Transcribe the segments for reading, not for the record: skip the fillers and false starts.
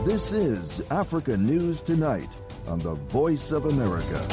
This is Africa News Tonight on the Voice of America.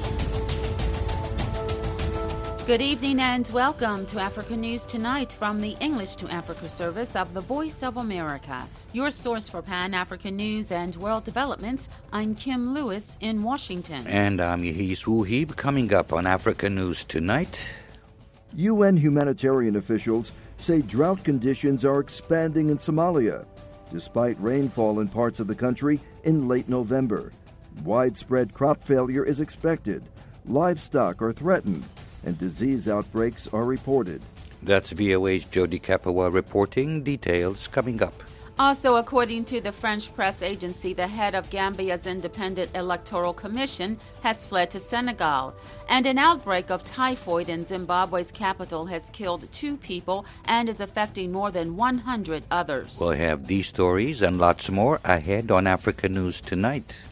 Good evening and welcome to Africa News Tonight from the English to Africa service of the Voice of America. Your source for Pan-African news and world developments. I'm Kim Lewis in Washington. And I'm Yahis Wuhib. Coming up on Africa News Tonight. UN humanitarian officials say drought conditions are expanding in Somalia, despite rainfall in parts of the country in late November. Widespread crop failure is expected. Livestock are threatened, and disease outbreaks are reported. That's VOA's Jody Kapawa reporting. Details coming up. Also, according to the French press agency, the head of Gambia's Independent Electoral Commission has fled to Senegal. And an outbreak of typhoid in Zimbabwe's capital has killed 2 people and is affecting more than 100 others. We'll have these stories and lots more ahead on Africa News Tonight.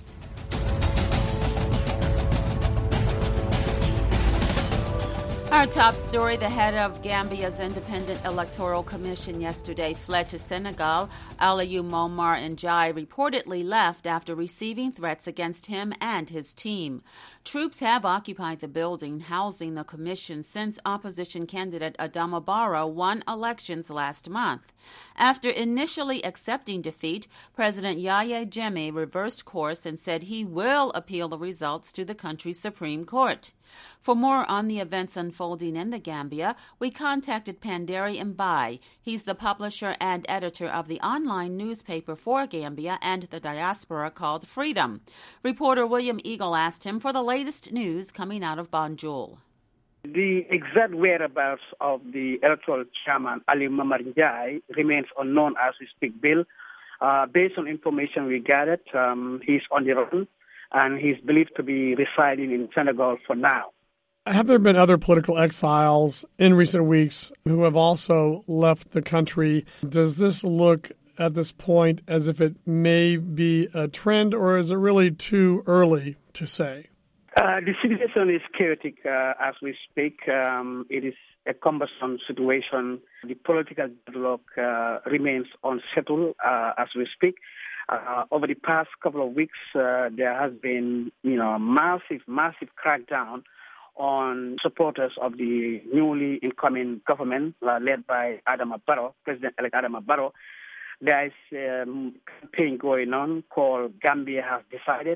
Our top story, the head of Gambia's Independent Electoral Commission yesterday fled to Senegal. Aliou Momar Njie reportedly left after receiving threats against him and his team. Troops have occupied the building housing the commission since opposition candidate Adama Barrow won elections last month. After initially accepting defeat, President Yahya Jammeh reversed course and said he will appeal the results to the country's Supreme Court. For more on the events unfolding in the Gambia, we contacted Panderi Mbai. He's the publisher and editor of the online newspaper for Gambia and the diaspora called Freedom. Reporter William Eagle asked him for the latest news coming out of Banjul. The exact whereabouts of the electoral chairman, Aliou Momar Njie, remains unknown as we speak, Bill. Based on information we gathered, he's on the run, and he's believed to be residing in Senegal for now. Have there been other political exiles in recent weeks who have also left the country? Does this look at this point as if it may be a trend, or is it really too early to say? The situation is chaotic as we speak. It is a cumbersome situation. The political deadlock remains unsettled as we speak. Over the past couple of weeks, there has been, massive crackdown on supporters of the newly incoming government led by Adama Barrow, President-elect Adama Barrow. There is a campaign going on called Gambia Has Decided.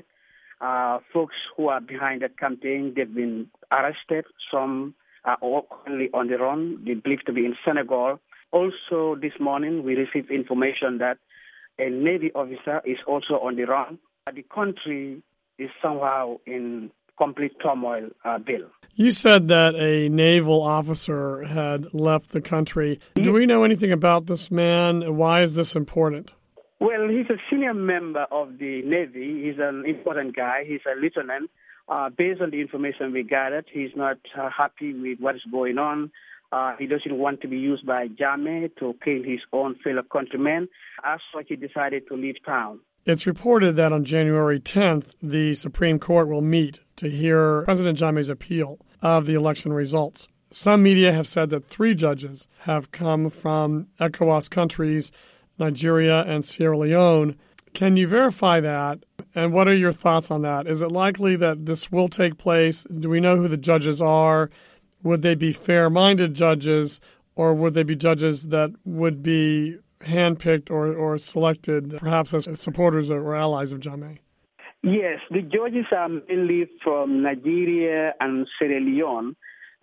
Folks who are behind that campaign, they've been arrested. Some are currently on the run. They believe to be in Senegal. Also, this morning, we received information that a Navy officer is also on the run. The country is somehow in complete turmoil, Bill. You said that a naval officer had left the country. Do we know anything about this man? Why is this important? Well, he's a senior member of the Navy. He's an important guy. He's a lieutenant. Based on the information we gathered, he's not happy with what is going on. He doesn't want to be used by Jammeh to kill his own fellow countrymen. As such, he decided to leave town. It's reported that on January 10th, the Supreme Court will meet to hear President Jammeh's appeal of the election results. Some media have said that 3 judges have come from ECOWAS countries, Nigeria and Sierra Leone. Can you verify that? And what are your thoughts on that? Is it likely that this will take place? Do we know who the judges are? Would they be fair-minded judges, or would they be judges that would be handpicked or selected perhaps as supporters or allies of Jammeh? Yes, the judges are mainly from Nigeria and Sierra Leone.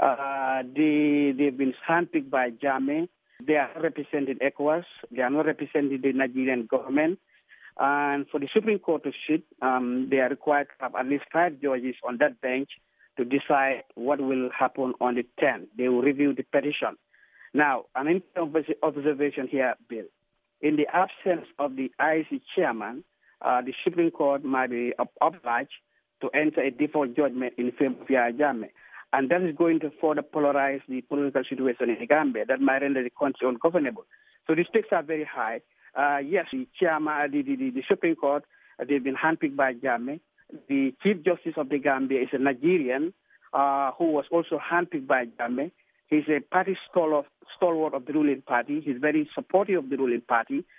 They've been handpicked by Jammeh. They are represented ECOWAS. They are not representing the Nigerian government. And for the Supreme Court to sit, they are required to have at least 5 judges on that bench to decide what will happen on the 10th. They will review the petition. Now, an interesting observation here, Bill. In the absence of the IEC chairman, the Supreme Court might be obliged to enter a default judgment in favor of Yahya Jammeh. And that is going to further polarize the political situation in Gambia. That might render the country ungovernable. So the stakes are very high. Yes, the chairman, the Supreme Court, they've been handpicked by Jammeh. The Chief Justice of the Gambia is a Nigerian who was also handpicked by Jammeh. He's a party stalwart of the ruling party. He's very supportive of the ruling party.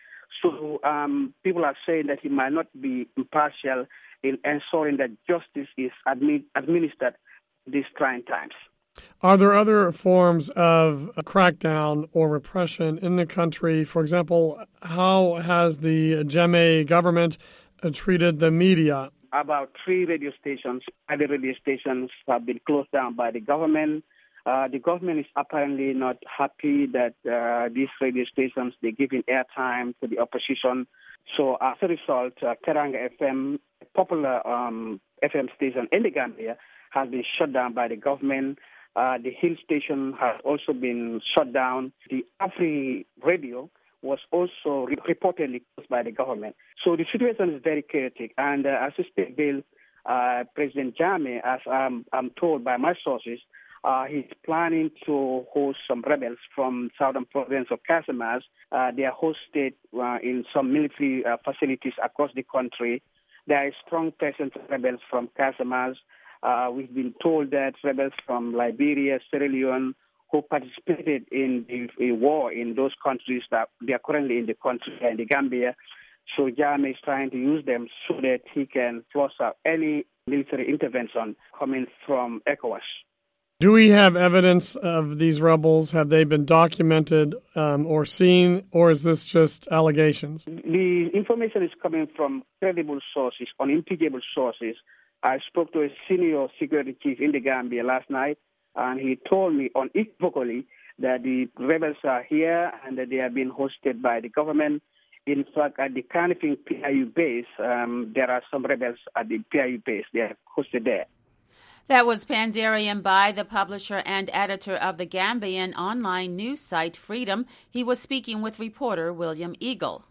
So people are saying that he might not be impartial in ensuring that justice is administered these trying times. Are there other forms of crackdown or repression in the country? For example, how has the Jammeh government treated the media? About 3 radio stations, other radio stations have been closed down by the government. The government is apparently not happy that these radio stations, they're giving airtime to the opposition. So as a result, Teranga FM, a popular FM station in the Gambia, has been shut down by the government. The Hill station has also been shut down. The Afri radio was also reportedly closed by the government. So the situation is very chaotic. And as you speak, Bill, President Jammeh, as I'm told by my sources, he's planning to host some rebels from southern province of Casamance. They are hosted in some military facilities across the country. There is strong presence of rebels from Casamance. We've been told that rebels from Liberia, Sierra Leone, who participated in the war in those countries, that they are currently in the country and the Gambia. So Jammeh is trying to use them so that he can flush out any military intervention coming from ECOWAS. Do we have evidence of these rebels? Have they been documented or seen, or is this just allegations? The information is coming from credible sources, unimpeachable sources. I spoke to a senior security chief in the Gambia last night, and he told me unequivocally that the rebels are here and that they are being hosted by the government. In fact, at the Kanifing PIU base, there are some rebels at the PIU base. They are hosted there. That was Pandarian Bai, the publisher and editor of the Gambian online news site Freedom. He was speaking with reporter William Eagle.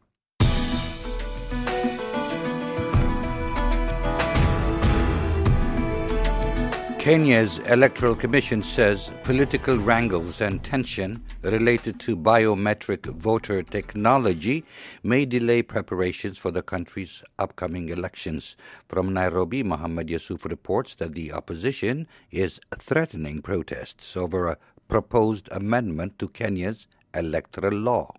Kenya's Electoral Commission says political wrangles and tension related to biometric voter technology may delay preparations for the country's upcoming elections. From Nairobi, Mohammed Yusuf reports that the opposition is threatening protests over a proposed amendment to Kenya's electoral law.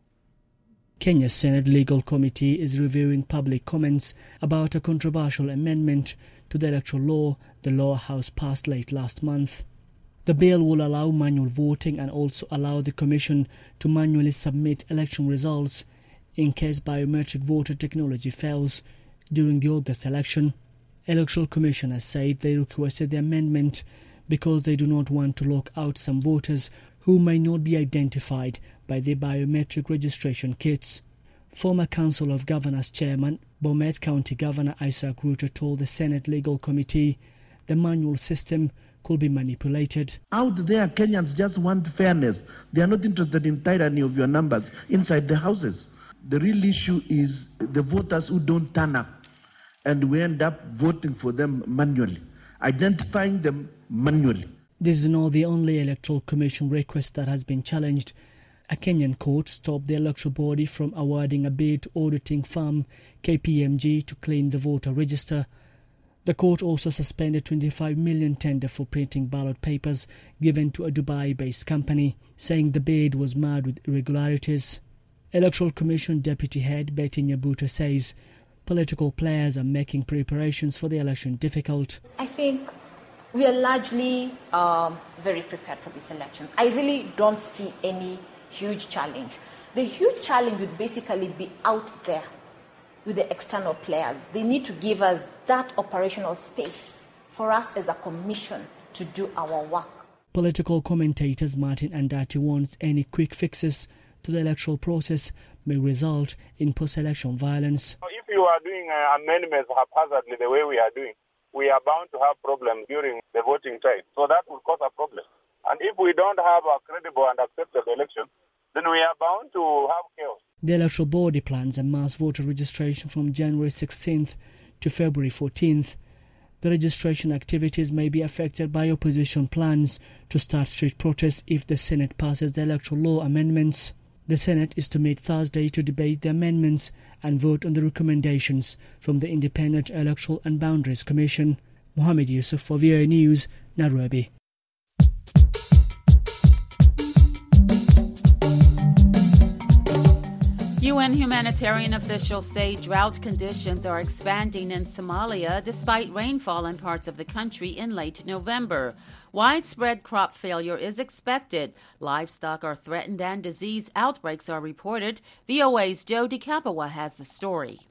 Kenya's Senate Legal Committee is reviewing public comments about a controversial amendment to the electoral law the Lower House passed late last month. The bill will allow manual voting and also allow the Commission to manually submit election results in case biometric voter technology fails during the August election. Electoral Commission has said they requested the amendment because they do not want to lock out some voters who may not be identified by their biometric registration kits. Former Council of Governors Chairman, Bomet County Governor Isaac Ruto told the Senate Legal Committee the manual system could be manipulated. Out there, Kenyans just want fairness. They are not interested in tyranny of your numbers inside the houses. The real issue is the voters who don't turn up, and we end up voting for them manually, identifying them manually. This is not the only Electoral Commission request that has been challenged. A Kenyan court stopped the electoral body from awarding a bid to auditing firm KPMG to clean the voter register. The court also suspended $25 million tender for printing ballot papers given to a Dubai-based company, saying the bid was marred with irregularities. Electoral Commission Deputy Head Betty Nyabuto says political players are making preparations for the election difficult. I think we are largely very prepared for these elections. I really don't see any huge challenge. The huge challenge would basically be out there with the external players. They need to give us that operational space for us as a commission to do our work. Political commentators Martin Andati warns any quick fixes to the electoral process may result in post-election violence. If you are doing amendments haphazardly the way we are doing, we are bound to have problems during the voting time. So that will cause a problem. And if we don't have a credible and acceptable election, then we are bound to have chaos. The electoral body plans a mass voter registration from January 16th to February 14th. The registration activities may be affected by opposition plans to start street protests if the Senate passes the electoral law amendments. The Senate is to meet Thursday to debate the amendments and vote on the recommendations from the Independent Electoral and Boundaries Commission. Mohammed Yusuf for VOA News, Nairobi. UN humanitarian officials say drought conditions are expanding in Somalia despite rainfall in parts of the country in late November. Widespread crop failure is expected. Livestock are threatened and disease outbreaks are reported. VOA's Joe DeCapua has the story.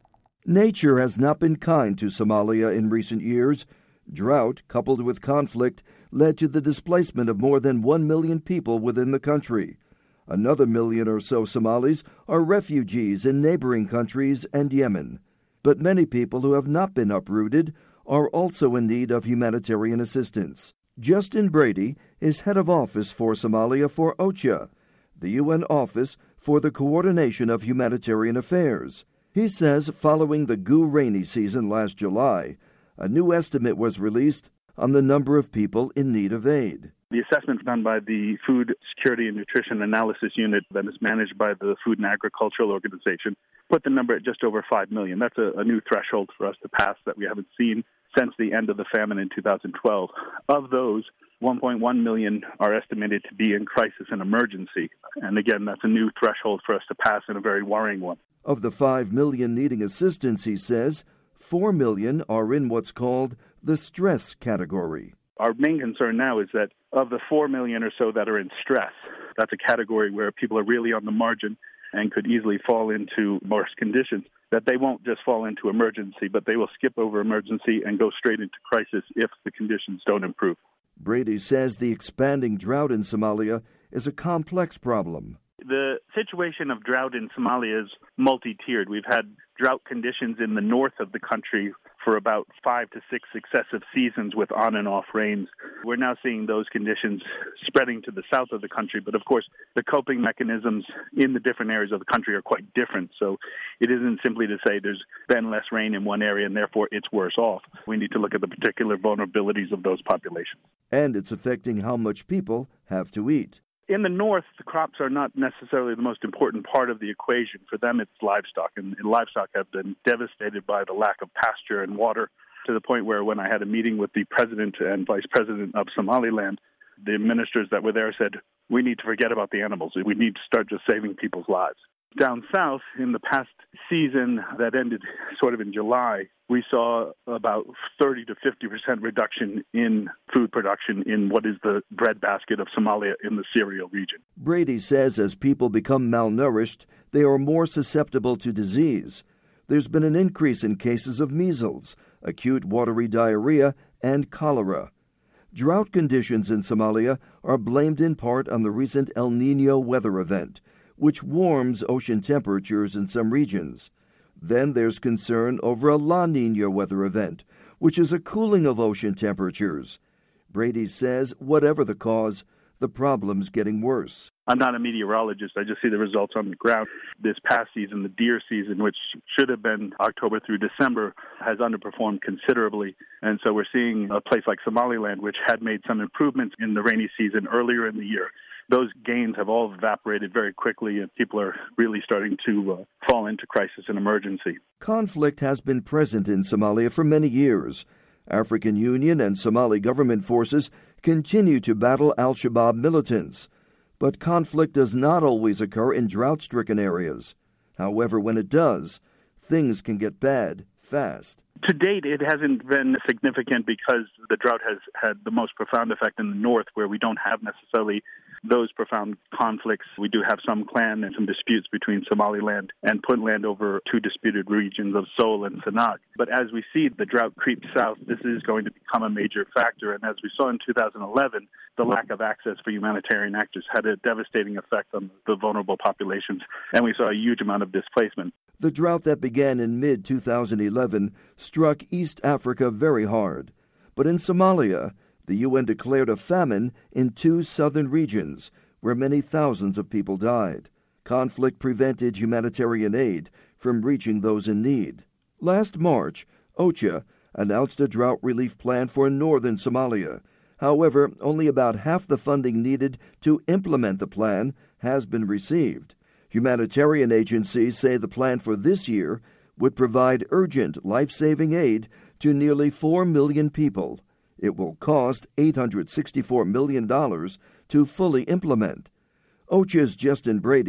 Nature has not been kind to Somalia in recent years. Drought, coupled with conflict, led to the displacement of more than 1 million people within the country. Another million or so Somalis are refugees in neighboring countries and Yemen. But many people who have not been uprooted are also in need of humanitarian assistance. Justin Brady is head of office for Somalia for OCHA, the UN Office for the Coordination of Humanitarian Affairs. He says following the GU rainy season last July, a new estimate was released on the number of people in need of aid. The assessment done by the Food Security and Nutrition Analysis Unit that is managed by the Food and Agricultural Organization put the number at just over 5 million. That's a new threshold for us to pass that we haven't seen since the end of the famine in 2012. Of those, 1.1 million are estimated to be in crisis and emergency. And again, that's a new threshold for us to pass and a very worrying one. Of the 5 million needing assistance, he says, 4 million are in what's called the stress category. Our main concern now is that of the 4 million or so that are in stress, that's a category where people are really on the margin and could easily fall into worse conditions, that they won't just fall into emergency, but they will skip over emergency and go straight into crisis if the conditions don't improve. Brady says the expanding drought in Somalia is a complex problem. The situation of drought in Somalia is multi-tiered. We've had drought conditions in the north of the country for about 5 to 6 successive seasons with on and off rains. We're now seeing those conditions spreading to the south of the country, but of course the coping mechanisms in the different areas of the country are quite different. So it isn't simply to say there's been less rain in one area and therefore it's worse off. We need to look at the particular vulnerabilities of those populations. And it's affecting how much people have to eat. In the north, the crops are not necessarily the most important part of the equation. For them, it's livestock, and livestock have been devastated by the lack of pasture and water, to the point where when I had a meeting with the president and vice president of Somaliland, the ministers that were there said, we need to forget about the animals. We need to start just saving people's lives. Down south, in the past season that ended sort of in July, we saw about 30 to 50% reduction in food production in what is the breadbasket of Somalia in the cereal region. Brady says as people become malnourished, they are more susceptible to disease. There's been an increase in cases of measles, acute watery diarrhea, and cholera. Drought conditions in Somalia are blamed in part on the recent El Niño weather event, which warms ocean temperatures in some regions. Then there's concern over a La Niña weather event, which is a cooling of ocean temperatures. Brady says whatever the cause, the problem's getting worse. I'm not a meteorologist. I just see the results on the ground. This past season, the deer season, which should have been October through December, has underperformed considerably. And so we're seeing a place like Somaliland, which had made some improvements in the rainy season earlier in the year. Those gains have all evaporated very quickly, and people are really starting to fall into crisis and emergency. Conflict has been present in Somalia for many years. African Union and Somali government forces continue to battle al-Shabaab militants. But conflict does not always occur in drought-stricken areas. However, when it does, things can get bad fast. To date, it hasn't been significant because the drought has had the most profound effect in the north, where we don't have necessarily those profound conflicts. We do have some clan and some disputes between Somaliland and Puntland over two disputed regions of Sol and Sanaag. But as we see the drought creep south, this is going to become a major factor. And as we saw in 2011, the lack of access for humanitarian actors had a devastating effect on the vulnerable populations, and we saw a huge amount of displacement. The drought that began in mid-2011 struck East Africa very hard. But in Somalia, the UN declared a famine in 2 southern regions, where many thousands of people died. Conflict prevented humanitarian aid from reaching those in need. Last March, OCHA announced a drought relief plan for northern Somalia. However, only about half the funding needed to implement the plan has been received. Humanitarian agencies say the plan for this year would provide urgent life-saving aid to nearly 4 million people. It will cost $864 million to fully implement. OCHA's Justin Brady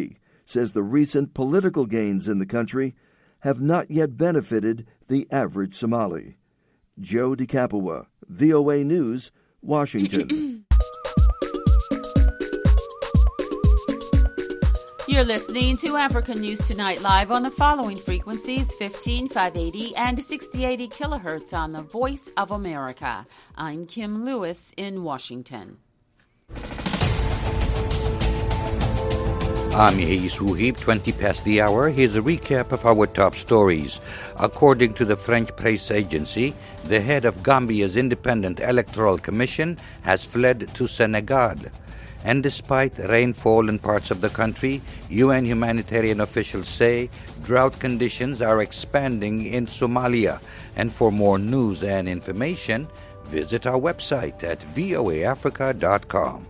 says the recent political gains in the country have not yet benefited the average Somali. Joe DeCapua, VOA News, Washington. You're listening to African News Tonight live on the following frequencies: 15580 and 6080 kilohertz on the Voice of America. I'm Kim Lewis in Washington. I'm Yehis Wuhib, 20 past the hour. Here's a recap of our top stories. According to the French press agency, the head of Gambia's Independent Electoral Commission has fled to Senegal. And despite rainfall in parts of the country, UN humanitarian officials say drought conditions are expanding in Somalia. And for more news and information, visit our website at voaafrica.com.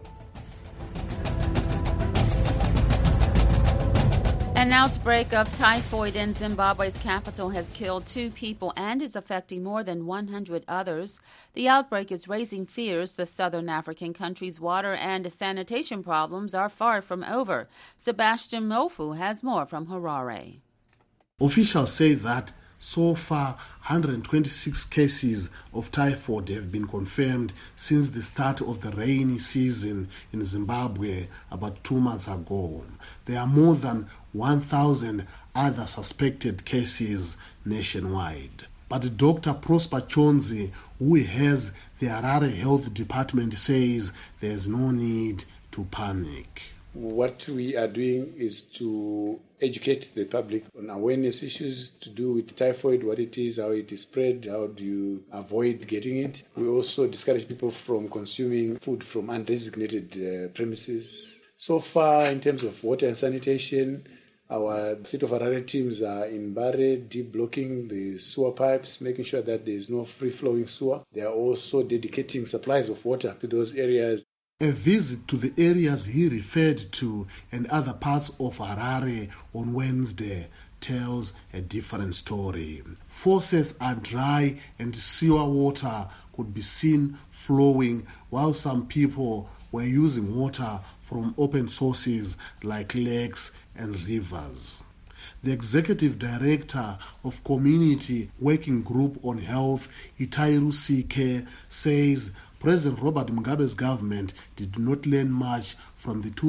An outbreak of typhoid in Zimbabwe's capital has killed 2 people and is affecting more than 100 others. The outbreak is raising fears the southern African country's water and sanitation problems are far from over. Sebastian Mofu has more from Harare. Officials say that so far, 126 cases of typhoid have been confirmed since the start of the rainy season in Zimbabwe about 2 months ago. There are more than 1,000 other suspected cases nationwide. But Dr. Prosper Chonzi, who has the Harare Health Department, says there's no need to panic. What we are doing is to educate the public on awareness issues to do with typhoid, what it is, how it is spread, how do you avoid getting it. We also discourage people from consuming food from undesignated premises. So far, in terms of water and sanitation, our State of Harare teams are in Bare, deblocking the sewer pipes, making sure that there is no free-flowing sewer. They are also dedicating supplies of water to those areas. A visit to the areas he referred to and other parts of Harare on Wednesday tells a different story. Faucets are dry and sewer water could be seen flowing while some people were using water from open sources like lakes and rivers. The executive director of Community Working Group on Health, Itairu Sike, says President Robert Mugabe's government did not learn much from the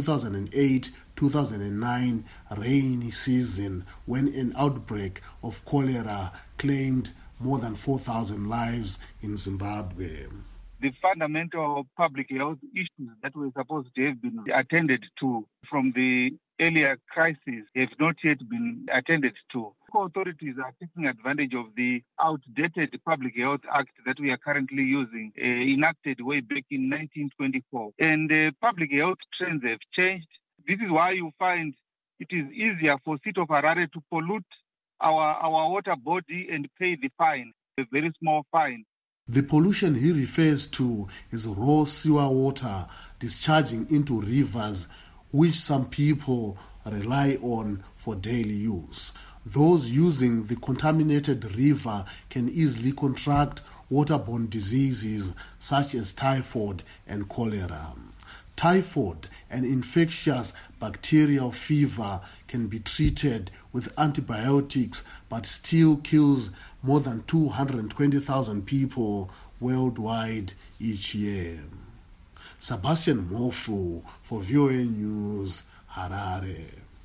2008-2009 rainy season when an outbreak of cholera claimed more than 4,000 lives in Zimbabwe. The fundamental public health issues that were supposed to have been attended to from the earlier crises have not yet been attended to. Authorities are taking advantage of the outdated Public Health Act that we are currently using, enacted way back in 1924. And public health trends have changed. This is why you find it is easier for City of Harare to pollute our water body and pay the fine, a very small fine. The pollution he refers to is raw sewer water discharging into rivers, which some people rely on for daily use. Those using the contaminated river can easily contract waterborne diseases such as typhoid and cholera. Typhoid, an infectious bacterial fever, can be treated with antibiotics but still kills more than 220,000 people worldwide each year. Sebastian Mofu for VOA News, Harare.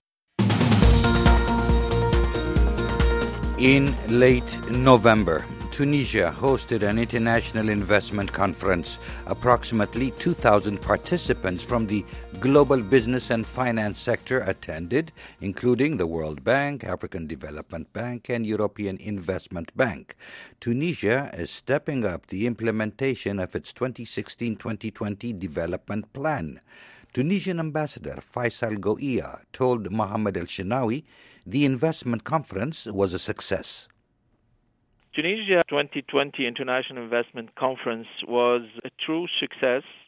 In late November, Tunisia hosted an international investment conference. Approximately 2,000 participants from the global business and finance sector attended, including the World Bank, African Development Bank, and European Investment Bank. Tunisia is stepping up the implementation of its 2016-2020 development plan. Tunisian Ambassador Faisal Goia told Mohammed El-Shinawi the investment conference was a success. Tunisia 2020 International Investment Conference was a true success.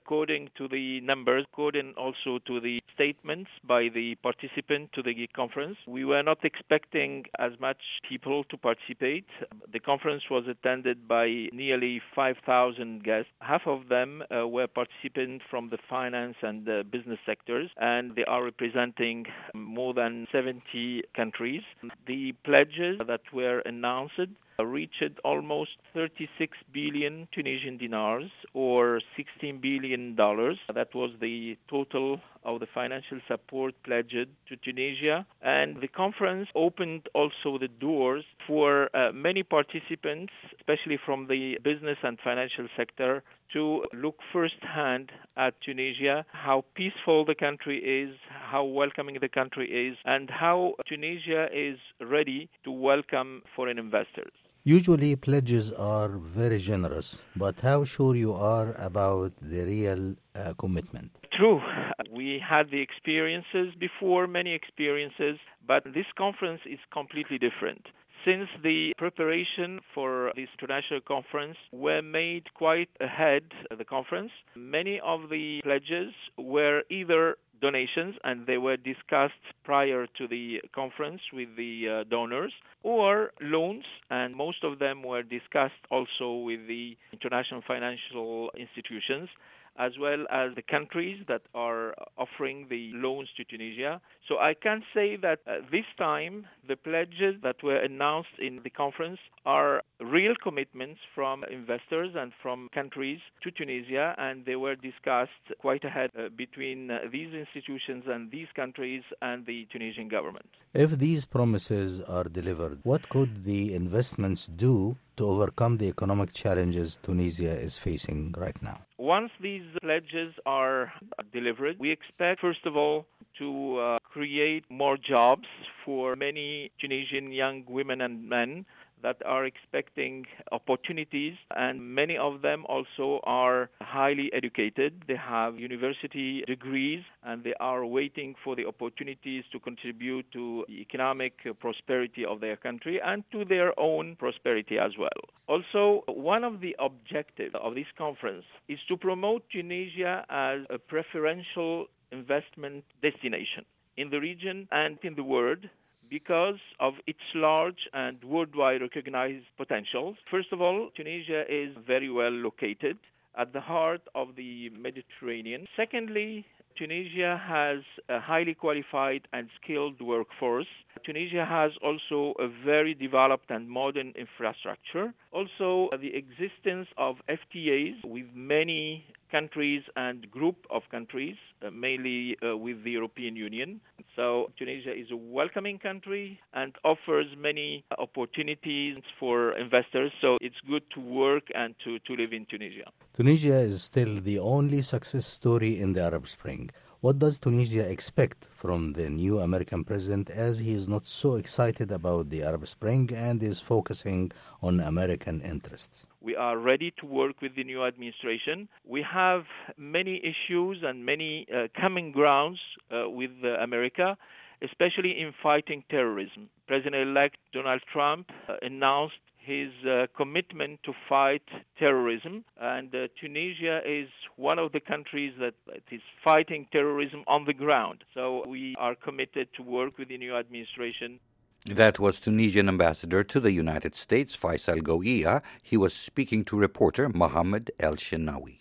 according to the numbers, according also to the statements by the participant to the conference. We were not expecting as much people to participate. The conference was attended by nearly 5,000 guests. Half of them were participants from the finance and business sectors, and they are representing more than 70 countries. The pledges that were announced reached almost 36 billion Tunisian dinars, or $16 billion. That was the total of the financial support pledged to Tunisia. And the conference opened also the doors for many participants, especially from the business and financial sector, to look firsthand at Tunisia, how peaceful the country is, how welcoming the country is, and how Tunisia is ready to welcome foreign investors. Usually pledges are very generous, but how sure you are about the real commitment? True. We had the experiences before, many experiences, but this conference is completely different. Since the preparation for this international conference were made quite ahead of the conference, many of the pledges were either donations, and they were discussed prior to the conference with the donors, or loans, and most of them were discussed also with the international financial institutions, as well as the countries that are offering the loans to Tunisia. So I can say that this time the pledges that were announced in the conference are real commitments from investors and from countries to Tunisia, and they were discussed quite ahead between these institutions and these countries and the Tunisian government. If these promises are delivered, what could the investments do to overcome the economic challenges Tunisia is facing right now? Once these pledges are delivered, we expect, first of all, to create more jobs for many Tunisian young women and men that are expecting opportunities, and many of them also are highly educated. They have university degrees, and they are waiting for the opportunities to contribute to the economic prosperity of their country and to their own prosperity as well. Also, one of the objectives of this conference is to promote Tunisia as a preferential investment destination in the region and in the world, because of its large and worldwide recognized potentials. First of all, Tunisia is very well located at the heart of the Mediterranean. Secondly, Tunisia has a highly qualified and skilled workforce. Tunisia has also a very developed and modern infrastructure. Also, the existence of FTAs with many countries and group of countries, mainly with the European Union. So Tunisia is a welcoming country and offers many opportunities for investors. So it's good to work and to live in Tunisia. Tunisia is still the only success story in the Arab Spring. What does Tunisia expect from the new American president, as he is not so excited about the Arab Spring and is focusing on American interests? We are ready to work with the new administration. We have many issues and many common grounds with America, especially in fighting terrorism. President-elect Donald Trump announced his commitment to fight terrorism, and Tunisia is one of the countries that is fighting terrorism on the ground. So we are committed to work with the new administration. That was Tunisian ambassador to the United States, Faisal Gouia. He was speaking to reporter Mohammed El-Shenawi.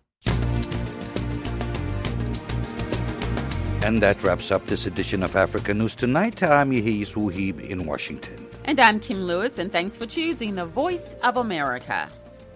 And that wraps up this edition of Africa News Tonight. I'm Yehis Wuhib in Washington. And I'm Kim Lewis, and thanks for choosing the Voice of America.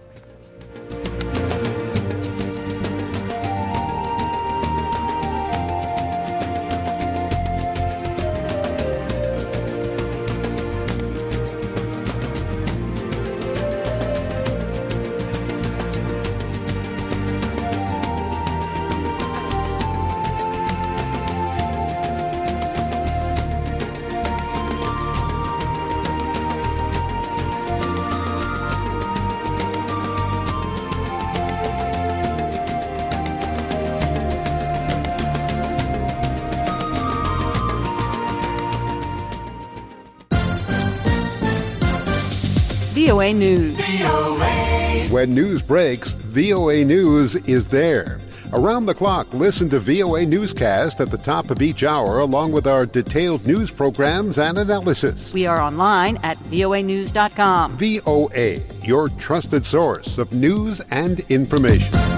VOA News. When news breaks, VOA News is there. Around the clock, listen to VOA Newscast at the top of each hour, along with our detailed news programs and analysis. We are online at voanews.com. VOA, your trusted source of news and information.